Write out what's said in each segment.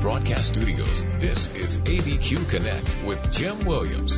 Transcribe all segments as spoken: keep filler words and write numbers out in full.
Broadcast Studios, this is A B Q Connect with Jim Williams.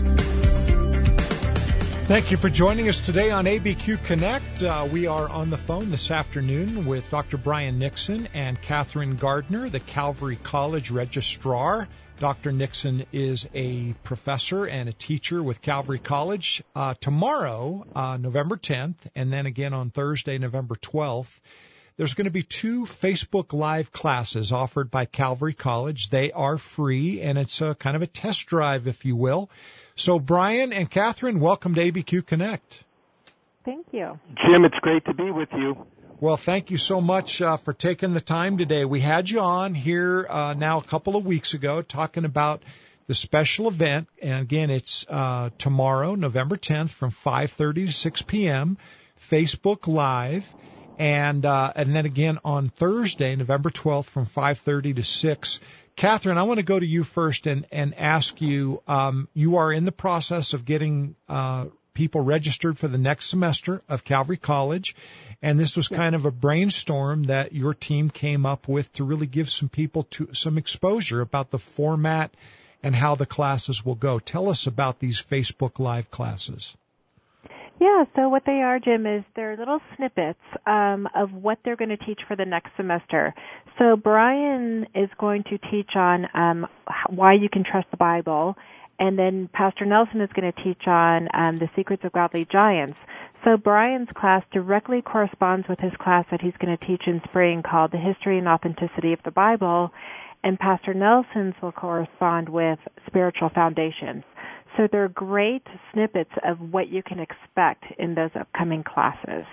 Thank you for joining us today on A B Q Connect. Uh, we are on the phone this afternoon with Doctor Brian Nixon and Catherine Gardner, the Calvary College Registrar. Doctor Nixon is a professor and a teacher with Calvary College. Uh, tomorrow, uh, November tenth, and then again on Thursday, November twelfth, there's going to be two Facebook Live classes offered by Calvary College. They are free, and it's a kind of a test drive, if you will. So, Brian and Catherine, welcome to A B Q Connect. Thank you. Jim, it's great to be with you. Well, thank you so much uh, for taking the time today. We had you on here uh, now a couple of weeks ago talking about the special event. And, again, it's uh, tomorrow, November tenth, from five thirty to six p.m., Facebook Live. And uh, and then again on Thursday, November twelfth, from five thirty to six. Catherine, I want to go to you first and, and ask you, um, you are in the process of getting uh, people registered for the next semester of Calvary College, and this was kind of a brainstorm that your team came up with to really give some people to, some exposure about the format and how the classes will go. Tell us about these Facebook Live classes. Yeah, so what they are, Jim, is they're little snippets um, of what they're going to teach for the next semester. So Brian is going to teach on um, why you can trust the Bible, and then Pastor Nelson is going to teach on um, the secrets of godly giants. So Brian's class directly corresponds with his class that he's going to teach in spring called The History and Authenticity of the Bible, and Pastor Nelson's will correspond with Spiritual Foundations. So they're great snippets of what you can expect in those upcoming classes.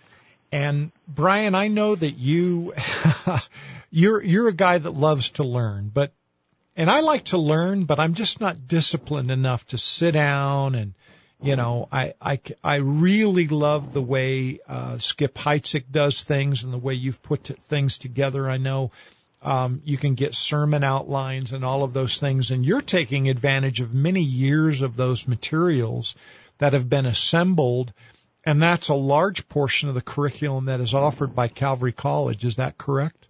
And Brian, I know that you you're you're a guy that loves to learn, but and I like to learn, but I'm just not disciplined enough to sit down and you know, I I, I really love the way uh, Skip Heitzig does things and the way you've put t- things together. I know Um, you can get sermon outlines and all of those things, and you're taking advantage of many years of those materials that have been assembled, and that's a large portion of the curriculum that is offered by Calvary College. Is that correct?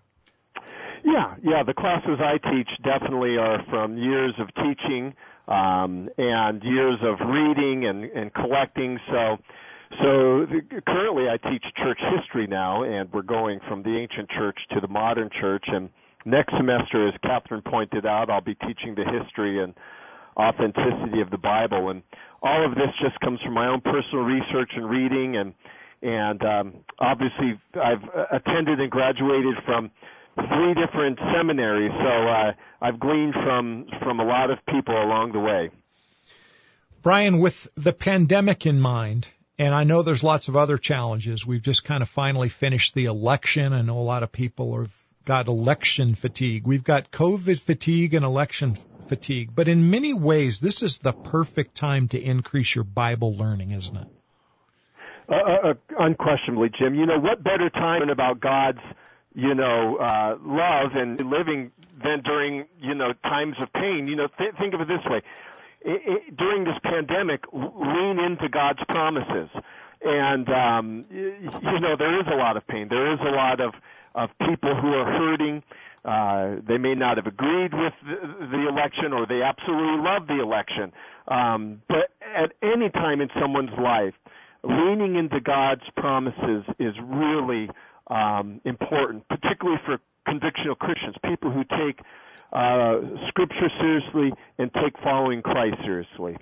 Yeah, yeah. The classes I teach definitely are from years of teaching um, and years of reading and, and collecting. So. So the, currently I teach church history now, and we're going from the ancient church to the modern church. And next semester, as Catherine pointed out, I'll be teaching the history and authenticity of the Bible. And all of this just comes from my own personal research and reading. And, and um, obviously I've attended and graduated from three different seminaries, so uh, I've gleaned from, from a lot of people along the way. Brian, with the pandemic in mind, and I know there's lots of other challenges. We've just kind of finally finished the election. I know a lot of people have got election fatigue. We've got COVID fatigue and election fatigue. But in many ways, this is the perfect time to increase your Bible learning, isn't it? Uh, uh, unquestionably, Jim. You know, what better time about God's, you know, uh, love and living than during, you know, times of pain? You know, th- think of it this way. It, it, during this pandemic, lean into God's promises. And, um, you, you know, there is a lot of pain. There is a lot of, of people who are hurting. Uh, they may not have agreed with the, the election, or they absolutely love the election. Um, but at any time in someone's life, leaning into God's promises is really um, important, particularly for convictional Christians, people who take Uh, Scripture seriously and take following Christ seriously.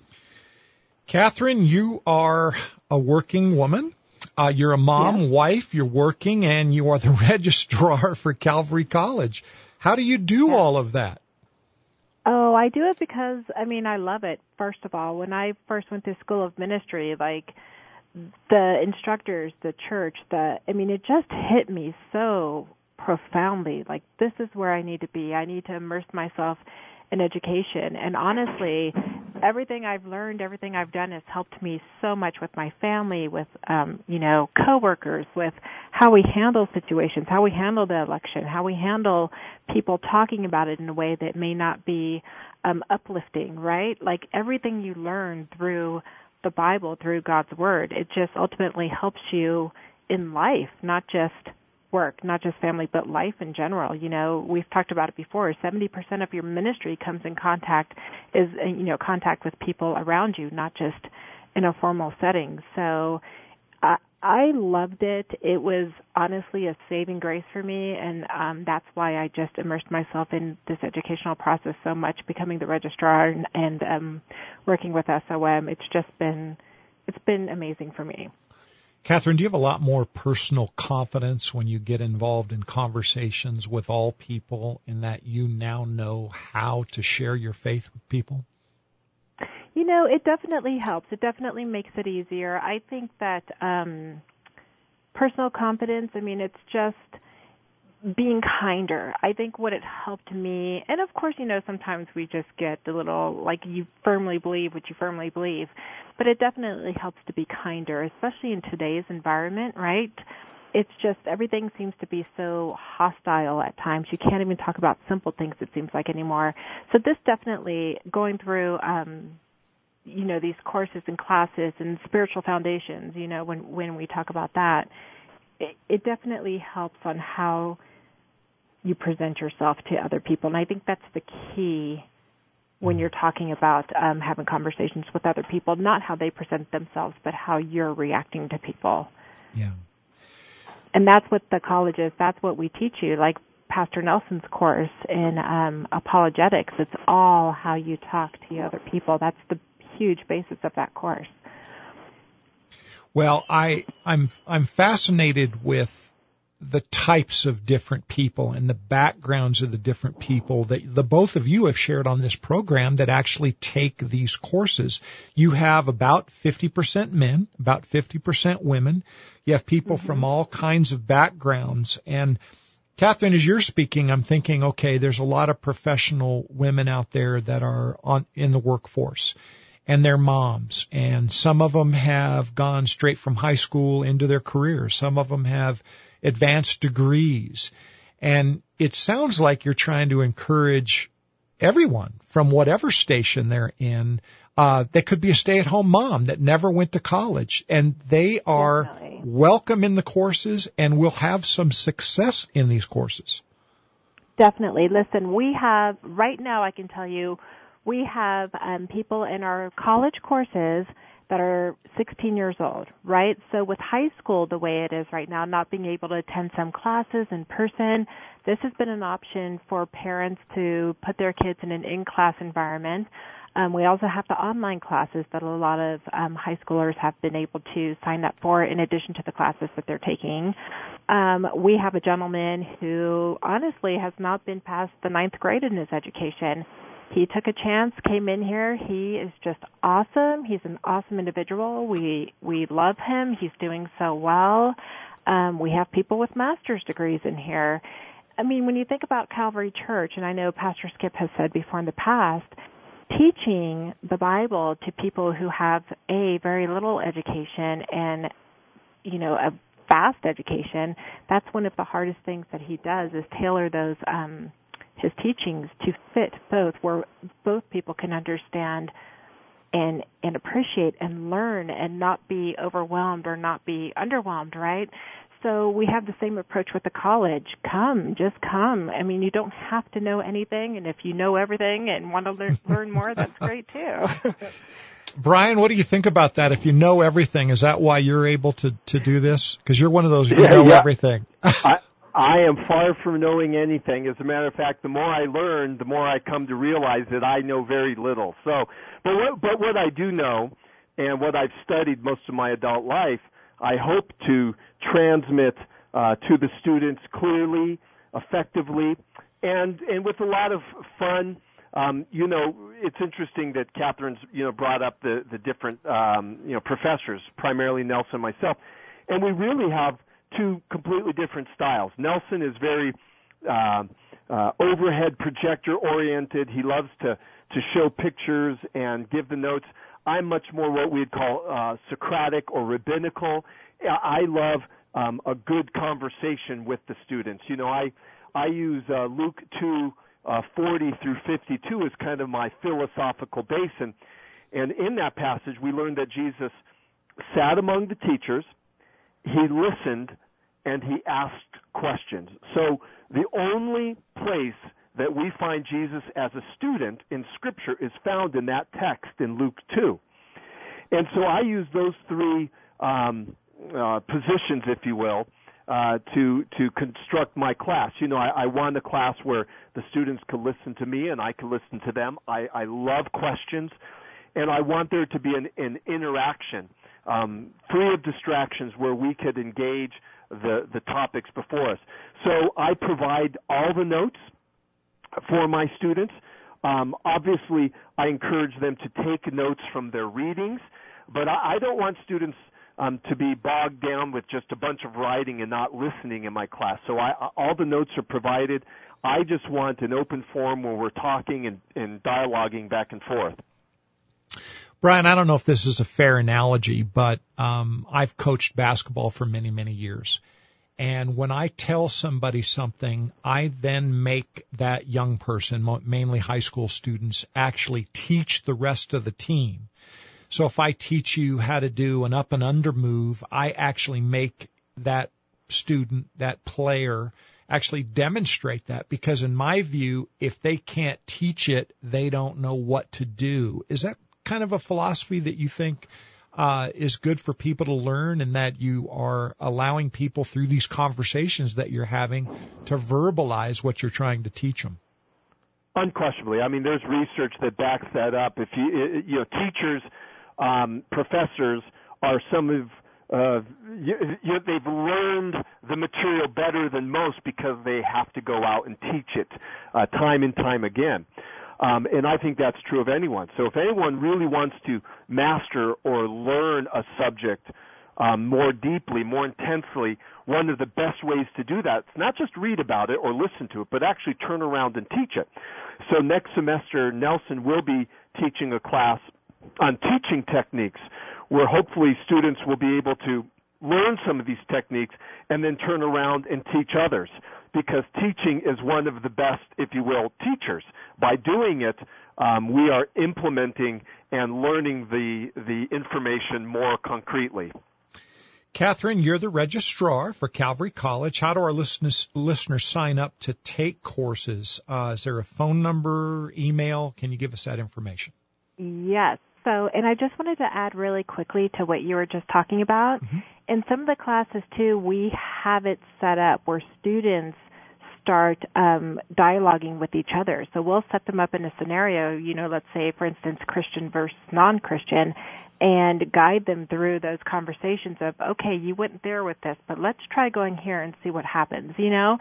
Catherine, you are a working woman. Uh, you're a mom, yeah. wife, you're working, and you are the registrar for Calvary College. How do you do yeah. all of that? Oh, I do it because, I mean, I love it, first of all. When I first went to School of Ministry, like, the instructors, the church, the, I mean, it just hit me so profoundly. Like, this is where I need to be. I need to immerse myself in education. And honestly, everything I've learned, everything I've done has helped me so much with my family, with, um, you know, coworkers, with how we handle situations, how we handle the election, how we handle people talking about it in a way that may not be um, uplifting, right? Like, everything you learn through the Bible, through God's Word, it just ultimately helps you in life, not just work, not just family, but life in general. You know, we've talked about it before. seventy percent of your ministry comes in contact, is, you know, contact with people around you, not just in a formal setting. So I, I loved it. It was honestly a saving grace for me, and um, that's why I just immersed myself in this educational process so much, becoming the registrar and, and um, working with S O M. It's just been, it's been amazing for me. Catherine, do you have a lot more personal confidence when you get involved in conversations with all people in that you now know how to share your faith with people? You know, it definitely helps. It definitely makes it easier. I think that um, personal confidence, I mean, it's just being kinder. I think what it helped me, and of course, you know, sometimes we just get a little, like, you firmly believe what you firmly believe, but it definitely helps to be kinder, especially in today's environment, right? It's just everything seems to be so hostile at times. You can't even talk about simple things, it seems like, anymore. So this definitely, going through, um, you know, these courses and classes and spiritual foundations, you know, when, when we talk about that, it, it definitely helps on how you present yourself to other people. And I think that's the key when you're talking about um, having conversations with other people, not how they present themselves, but how you're reacting to people. Yeah. And that's what the college is. That's what we teach you. Like Pastor Nelson's course in um, apologetics, it's all how you talk to other people. That's the huge basis of that course. Well, I, I'm I'm fascinated with the types of different people and the backgrounds of the different people that the both of you have shared on this program that actually take these courses. You have about fifty percent men, about fifty percent women. You have people mm-hmm. from all kinds of backgrounds. And Catherine, as you're speaking, I'm thinking, okay, there's a lot of professional women out there that are on in the workforce. And they're moms, and some of them have gone straight from high school into their careers. Some of them have advanced degrees. And it sounds like you're trying to encourage everyone from whatever station they're in. Uh, they could be a stay-at-home mom that never went to college, and they are Definitely. welcome in the courses and will have some success in these courses. Definitely. Listen, we have, right now I can tell you, we have um, people in our college courses that are sixteen years old, right? So with high school the way it is right now, not being able to attend some classes in person, this has been an option for parents to put their kids in an in-class environment. Um, we also have the online classes that a lot of um, high schoolers have been able to sign up for in addition to the classes that they're taking. Um, we have a gentleman who honestly has not been past the ninth grade in his education. He took a chance, came in here. He is just awesome. He's an awesome individual. We we love him. He's doing so well. Um, we have people with master's degrees in here. I mean, when you think about Calvary Church, and I know Pastor Skip has said before in the past, teaching the Bible to people who have a very little education and, you know, a vast education, that's one of the hardest things that he does is tailor those um his teachings to fit both, where both people can understand and and appreciate and learn and not be overwhelmed or not be underwhelmed, right? So we have the same approach with the college. Come, just come. I mean, you don't have to know anything, and if you know everything and want to learn, learn more, that's great too. Brian, what do you think about that? If you know everything, is that why you're able to, to do this? Because you're one of those who yeah, know yeah. everything. I, I am far from knowing anything. As a matter of fact, the more I learn, the more I come to realize that I know very little. So, but what, but what I do know, and what I've studied most of my adult life, I hope to transmit uh, to the students clearly, effectively, and and with a lot of fun. Um, you know, it's interesting that Catherine's you know brought up the the different um, you know professors, primarily Nelson and myself, and we really have two completely different styles. Nelson is very uh, uh, overhead projector oriented. He loves to, to show pictures and give the notes. I'm much more what we'd call uh, Socratic or rabbinical. I love um, a good conversation with the students. You know, I I use uh, Luke two uh, forty through fifty-two as kind of my philosophical base, and and in that passage we learned that Jesus sat among the teachers. He listened, and he asked questions. So the only place that we find Jesus as a student in Scripture is found in that text in Luke two. And so I use those three um, uh, positions, if you will, uh, to to construct my class. You know, I, I want a class where the students could listen to me and I could listen to them. I, I love questions, and I want there to be an, an interaction, um, free of distractions, where we could engage the, the topics before us. So I provide all the notes for my students. Um, obviously, I encourage them to take notes from their readings, but I, I don't want students um, to be bogged down with just a bunch of writing and not listening in my class. So I, all the notes are provided. I just want an open forum where we're talking and, and dialoguing back and forth. Brian, I don't know if this is a fair analogy, but um, I've coached basketball for many, many years. And when I tell somebody something, I then make that young person, mainly high school students, actually teach the rest of the team. So if I teach you how to do an up and under move, I actually make that student, that player, actually demonstrate that, because in my view, if they can't teach it, they don't know what to do. Is that kind of a philosophy that you think Uh, is good for people to learn, and that you are allowing people through these conversations that you're having to verbalize what you're trying to teach them? Unquestionably. I mean, there's research that backs that up. If you, you know, teachers, um, professors are some of, uh, you, you, they've learned the material better than most because they have to go out and teach it uh, time and time again. Um, and I think that's true of anyone. So if anyone really wants to master or learn a subject um, more deeply, more intensely, one of the best ways to do that is not just read about it or listen to it, but actually turn around and teach it. So next semester, Nelson will be teaching a class on teaching techniques, where hopefully students will be able to learn some of these techniques and then turn around and teach others, because teaching is one of the best, if you will, teachers. By doing it, um, we are implementing and learning the the information more concretely. Catherine, you're the registrar for Calvary College. How do our listeners listeners sign up to take courses? Uh, is there a phone number, email? Can you give us that information? Yes. So, and I just wanted to add really quickly to what you were just talking about. Mm-hmm. In some of the classes, too, we have it set up where students start um, dialoguing with each other. So we'll set them up in a scenario, you know, let's say, for instance, Christian versus non-Christian, and guide them through those conversations of, okay, you went there with this, but let's try going here and see what happens, you know?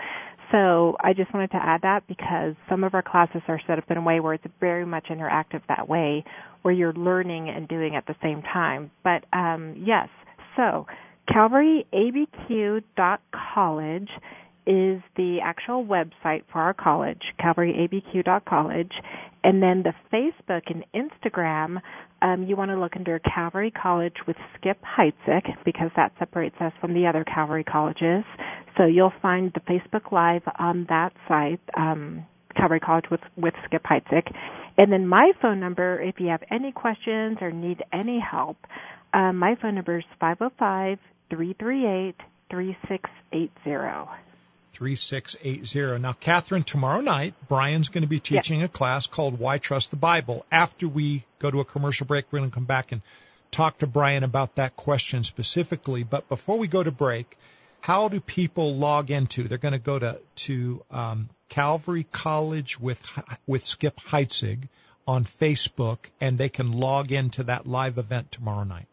So I just wanted to add that, because some of our classes are set up in a way where it's very much interactive that way, where you're learning and doing at the same time. But, um, yes, so Calvary A B Q dot college is the actual website for our college, Calvary A B Q dot college. And then the Facebook and Instagram, um, you want to look under Calvary College with Skip Heitzig, because that separates us from the other Calvary colleges. So you'll find the Facebook Live on that site, um, Calvary College with, with Skip Heitzig. And then my phone number, if you have any questions or need any help, uh, my phone number is five oh five, three three eight, three six eight zero. three six eight zero. Now, Catherine, tomorrow night, Brian's going to be teaching yep. a class called Why Trust the Bible. After we go to a commercial break, we're going to come back and talk to Brian about that question specifically. But before we go to break, how do people log into? They're going to go to, to um, Calvary College with with Skip Heitzig on Facebook, and they can log into that live event tomorrow night.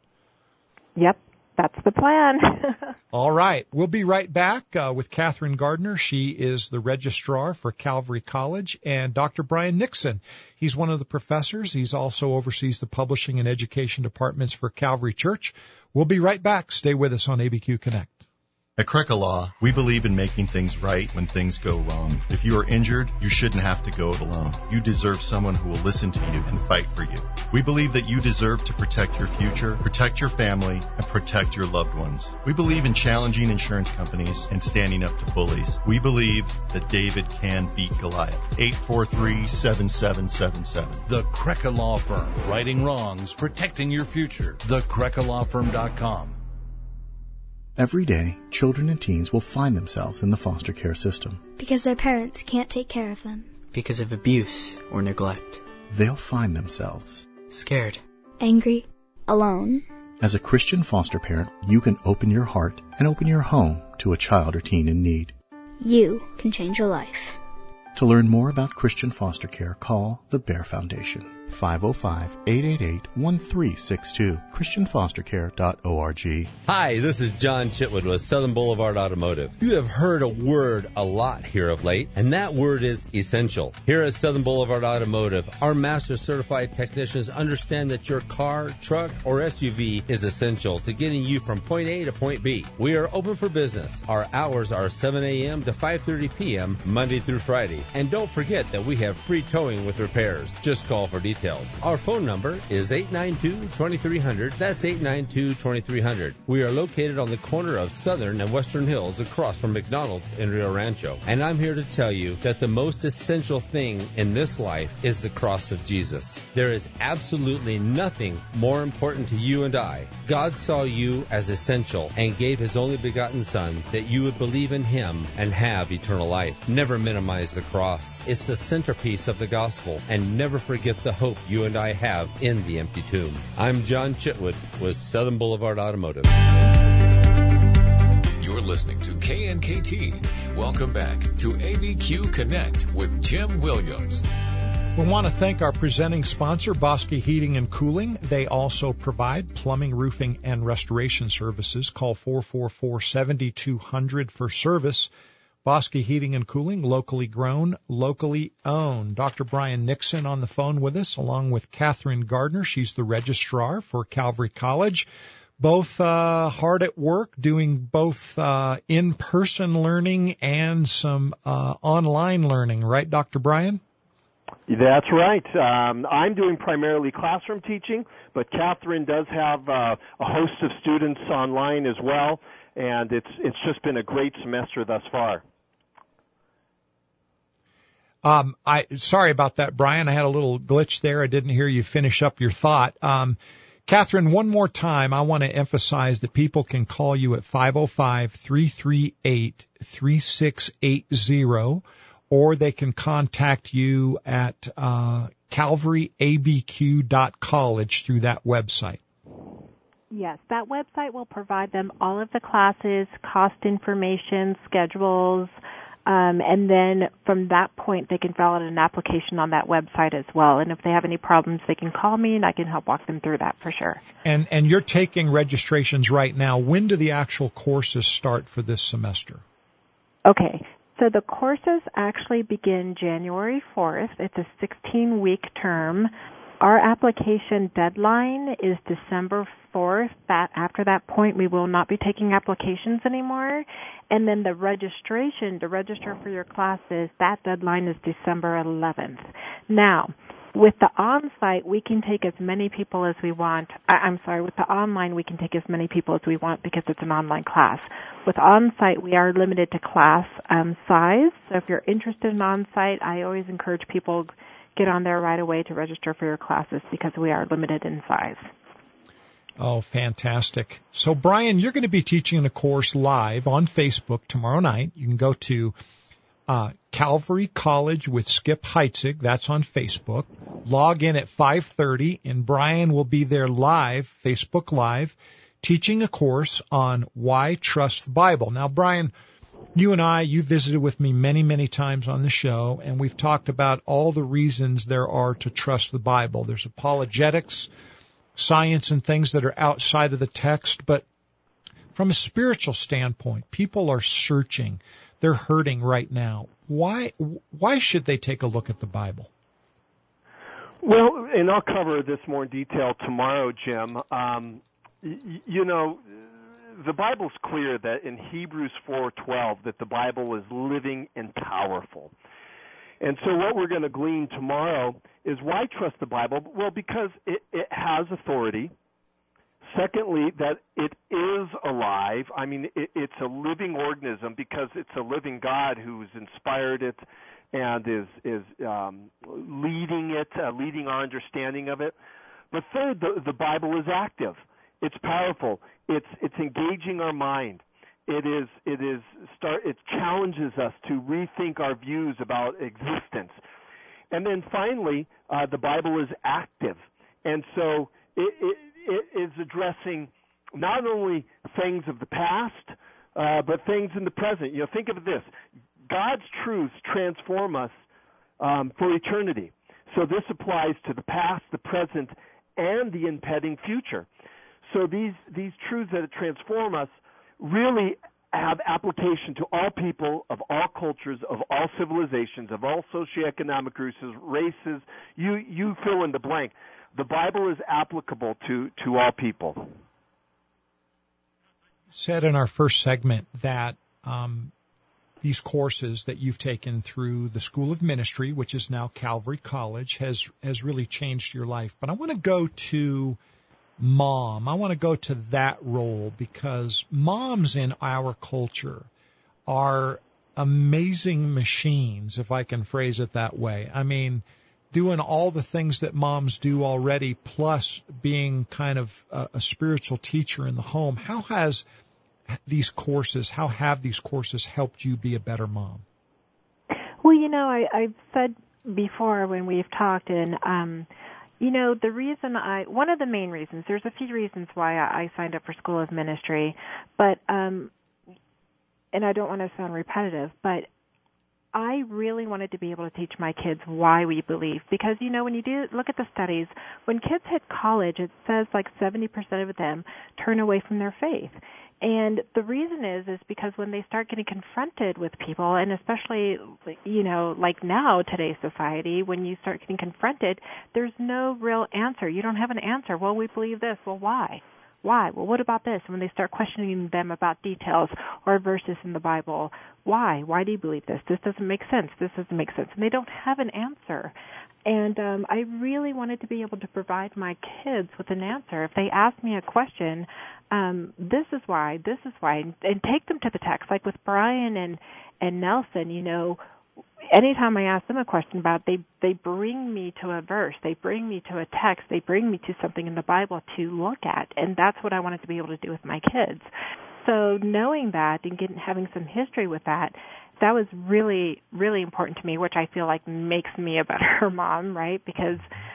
Yep. That's the plan. All right. We'll be right back uh, with Catherine Gardner. She is the registrar for Calvary College, and Doctor Brian Nixon. He's one of the professors. He's also oversees the publishing and education departments for Calvary Church. We'll be right back. Stay with us on A B Q Connect. At Crecca Law, we believe in making things right when things go wrong. If you are injured, you shouldn't have to go it alone. You deserve someone who will listen to you and fight for you. We believe that you deserve to protect your future, protect your family, and protect your loved ones. We believe in challenging insurance companies and standing up to bullies. We believe that David can beat Goliath. eight four three, seven seven seven seven. The Crecca Law Firm. Righting wrongs, protecting your future. the crecca law firm dot com. Every day, children and teens will find themselves in the foster care system. Because their parents can't take care of them. Because of abuse or neglect. They'll find themselves scared, angry, alone. As a Christian foster parent, you can open your heart and open your home to a child or teen in need. You can change your life. To learn more about Christian foster care, call the Bear Foundation, five oh five, eight eight eight, one three six two, christian foster care dot org. Hi, this is John Chitwood with Southern Boulevard Automotive. You have heard a word a lot here of late, and that word is essential. Here at Southern Boulevard Automotive, our master certified technicians understand that your car, truck, or S U V is essential to getting you from point A to point B. We are open for business. Our hours are seven a.m. to five thirty p.m. Monday through Friday. And don't forget that we have free towing with repairs. Just call for details. Our phone number is eight nine two, two three zero zero. That's eight nine two, two three zero zero. We are located on the corner of Southern and Western Hills across from McDonald's in Rio Rancho. And I'm here to tell you that the most essential thing in this life is the cross of Jesus. There is absolutely nothing more important to you and I. God saw you as essential and gave His only begotten Son that you would believe in Him and have eternal life. Never minimize the cross. It's the centerpiece of the gospel, and never forget the hope you and I have in the empty tomb. I'm John Chitwood with Southern Boulevard Automotive. You're listening to K N K T. Welcome back to A B Q Connect with Jim Williams. We want to thank our presenting sponsor, Bosque Heating and Cooling. They also provide plumbing, roofing, and restoration services. Call four four four, seven two zero zero for service. Bosque Heating and Cooling, locally grown, locally owned. Doctor Brian Nixon on the phone with us, along with Catherine Gardner. She's the registrar for Calvary College. Both uh, hard at work, doing both uh, in-person learning and some uh, online learning. Right, Doctor Brian? That's right. Um, I'm doing primarily classroom teaching, but Catherine does have uh, a host of students online as well. And it's it's just been a great semester thus far. Um, I sorry about that, Brian. I had a little glitch there. I didn't hear you finish up your thought. Um, Catherine, one more time, I want to emphasize that people can call you at five oh five, three three eight, three six eight zero, or they can contact you at uh, calvary a b q dot college through that website. Yes, that website will provide them all of the classes, cost information, schedules, um, and then from that point they can fill out an application on that website as well. And if they have any problems, they can call me and I can help walk them through that for sure. And and you're taking registrations right now. When do the actual courses start for this semester? Okay, so the courses actually begin January fourth. It's a sixteen-week term. Our application deadline is December fourth. That after that point, we will not be taking applications anymore. And then the registration to register for your classes, that deadline is December eleventh. Now, with the on-site, we can take as many people as we want. I, I'm sorry, with the online, we can take as many people as we want because it's an online class. With on-site, we are limited to class um, size. So if you're interested in on-site, I always encourage people get on there right away to register for your classes because we are limited in size. Oh, fantastic. So, Brian, you're going to be teaching a course live on Facebook tomorrow night. You can go to uh, Calvary College with Skip Heitzig. That's on Facebook. Log in at five thirty, and Brian will be there live, Facebook Live, teaching a course on why trust the Bible. Now, Brian, you and I, you visited with me many, many times on the show, and we've talked about all the reasons there are to trust the Bible. There's apologetics, science, and things that are outside of the text. But from a spiritual standpoint, people are searching. They're hurting right now. Why, why should they take a look at the Bible? Well, and I'll cover this more in detail tomorrow, Jim. Um, y- you know, the Bible's clear that in Hebrews four twelve that the Bible is living and powerful. And so what we're going to glean tomorrow is why trust the Bible? Well, because it, it has authority. Secondly, that it is alive. I mean, it, it's a living organism because it's a living God who's inspired it and is is um, leading it, uh, leading our understanding of it. But third, the, the Bible is active. It's powerful. It's it's engaging our mind. it is it is start it challenges us to rethink our views about existence. And then finally, uh, the Bible is active, and so it, it, it is addressing not only things of the past, uh, but things in the present. You know, think of this: God's truths transform us um, for eternity. So this applies to the past, the present, and the impending future. So these these truths that transform us really have application to all people of all cultures, of all civilizations, of all socioeconomic groups, races. You you fill in the blank. The Bible is applicable to, to all people. Said in our first segment that um, these courses that you've taken through the School of Ministry, which is now Calvary College, has has really changed your life. But I want to go to mom. I want to go to that role, because moms in our culture are amazing machines, if I can phrase it that way. I mean, doing all the things that moms do already, plus being kind of a, a spiritual teacher in the home. How has these courses, how have these courses helped you be a better mom? Well, you know, I, I've said before when we've talked, and um, you know, the reason I, one of the main reasons, there's a few reasons why I, I signed up for School of Ministry, but, um, and I don't want to sound repetitive, but I really wanted to be able to teach my kids why we believe. Because, you know, when you do look at the studies, when kids hit college, it says like seventy percent of them turn away from their faith. And the reason is, is because when they start getting confronted with people, and especially, you know, like now, today's society, when you start getting confronted, there's no real answer. You don't have an answer. Well, we believe this. Well, why? Why? Well, what about this? And when they start questioning them about details or verses in the Bible, why? Why do you believe this? This doesn't make sense. This doesn't make sense. And they don't have an answer. And um, I really wanted to be able to provide my kids with an answer. If they ask me a question, um, this is why, this is why, and, and take them to the text. Like with Brian and, and Nelson, you know, anytime I ask them a question about it, they, they bring me to a verse, they bring me to a text, they bring me to something in the Bible to look at, and that's what I wanted to be able to do with my kids. So knowing that and getting, having some history with that, that was really, really important to me, which I feel like makes me a better mom, right? Because,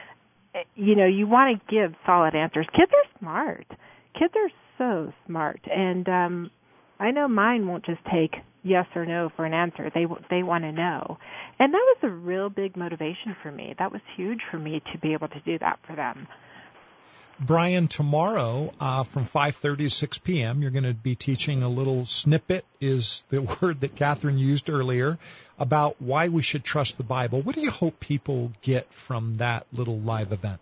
you know, you want to give solid answers. Kids are smart. Kids are so smart. And um, I know mine won't just take yes or no for an answer. They they want to know. And that was a real big motivation for me. That was huge for me to be able to do that for them. Brian, tomorrow uh, from five thirty to six p.m., you're going to be teaching a little snippet, is the word that Catherine used earlier, about why we should trust the Bible. What do you hope people get from that little live event?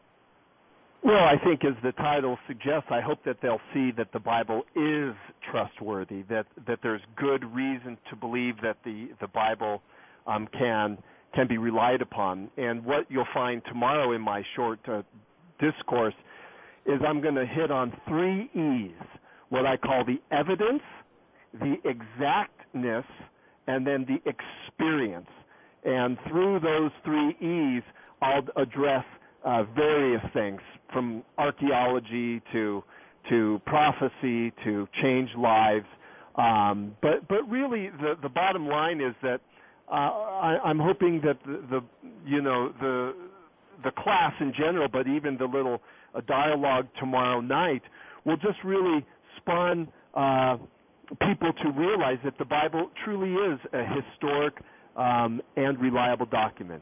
Well, I think as the title suggests, I hope that they'll see that the Bible is trustworthy, that that there's good reason to believe that the, the Bible um, can can be relied upon. And what you'll find tomorrow in my short uh, discourse is I'm going to hit on three E's, what I call the evidence, the exactness, and then the experience. And through those three E's, I'll address uh, various things, from archaeology to to prophecy to change lives. Um, but but really, the the bottom line is that uh, I, I'm hoping that the, the you know the the class in general, but even the little uh, dialogue tomorrow night, will just really spawn uh, people to realize that the Bible truly is a historic um, and reliable document.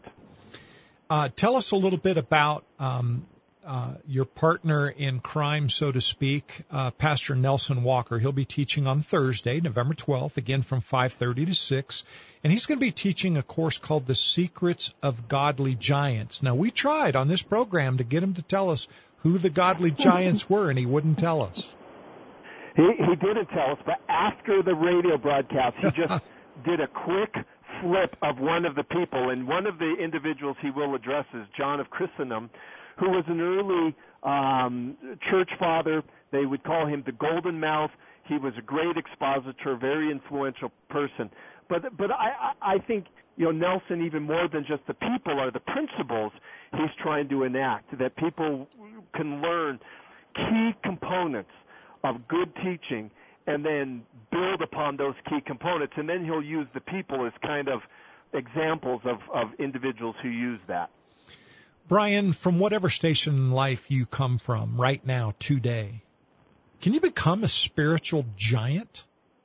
Uh, tell us a little bit about um, uh, your partner in crime, so to speak, uh, Pastor Nelson Walker. He'll be teaching on Thursday, November twelfth, again from five thirty to six. And he's going to be teaching a course called The Secrets of Godly Giants. Now, we tried on this program to get him to tell us who the godly giants were, and he wouldn't tell us. He, he didn't tell us, but after the radio broadcast, he just did a quick flip of one of the people. And one of the individuals he will address is John of Chrysostom, who was an early um, church father. They would call him the Golden Mouth. He was a great expositor, very influential person. But but I, I think, you know, Nelson, even more than just the people, are the principles he's trying to enact, that people can learn key components of good teaching and then build upon those key components. And then he'll use the people as kind of examples of, of individuals who use that. Brian, from whatever station in life you come from right now, today, can you become a spiritual giant?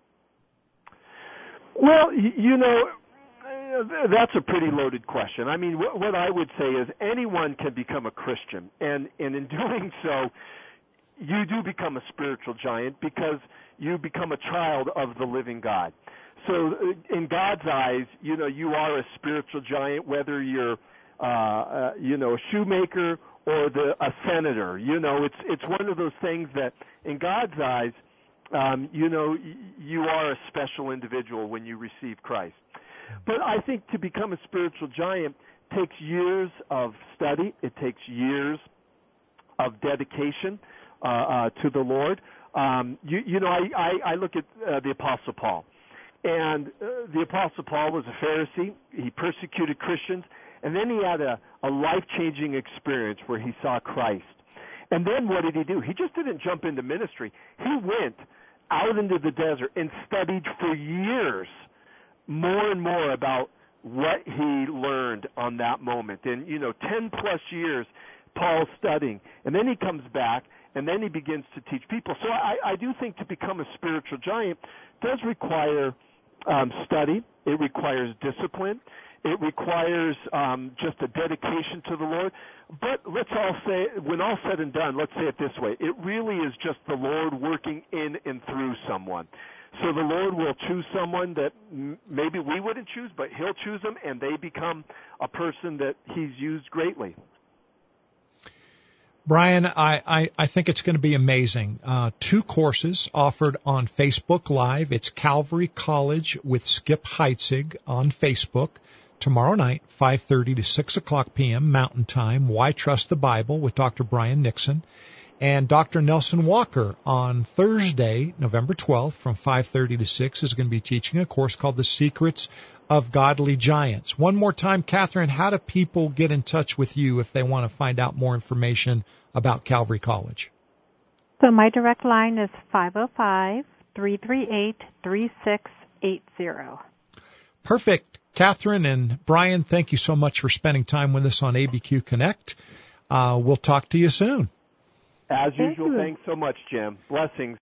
Well, you know, that's a pretty loaded question. I mean, what I would say is anyone can become a Christian, and, and in doing so, you do become a spiritual giant because you become a child of the living God. So in God's eyes, you know, you are a spiritual giant, whether you're, uh, uh, you know, a shoemaker or the, a senator. You know, it's it's one of those things that in God's eyes, um, you know, you are a special individual when you receive Christ. But I think to become a spiritual giant takes years of study. It takes years of dedication uh, uh, to the Lord. Um, you, you know, I, I, I look at uh, the Apostle Paul. And uh, the Apostle Paul was a Pharisee. He persecuted Christians. And then he had a, a life-changing experience where he saw Christ. And then what did he do? He just didn't jump into ministry. He went out into the desert and studied for years more and more about what he learned on that moment. And, you know, ten plus years Paul's studying. And then he comes back, and then he begins to teach people. So I, I do think to become a spiritual giant does require um, study. It requires discipline. It requires um, just a dedication to the Lord. But let's all say, when all said and done, let's say it this way. It really is just the Lord working in and through someone. So the Lord will choose someone that m- maybe we wouldn't choose, but he'll choose them, and they become a person that he's used greatly. Brian, I, I, I think it's going to be amazing. Uh, two courses offered on Facebook Live. It's Calvary College with Skip Heitzig on Facebook. Tomorrow night, five thirty to six o'clock p.m. Mountain Time, Why Trust the Bible with Doctor Brian Nixon. And Doctor Nelson Walker on Thursday, November twelfth, from five thirty to six, is going to be teaching a course called The Secrets of Godly Giants. One more time, Catherine, how do people get in touch with you if they want to find out more information about Calvary College? So my direct line is five oh five, three three eight, three six eight zero. Perfect. Catherine and Brian, thank you so much for spending time with us on A B Q Connect. Uh, we'll talk to you soon. As usual, thanks so much, Jim. Blessings.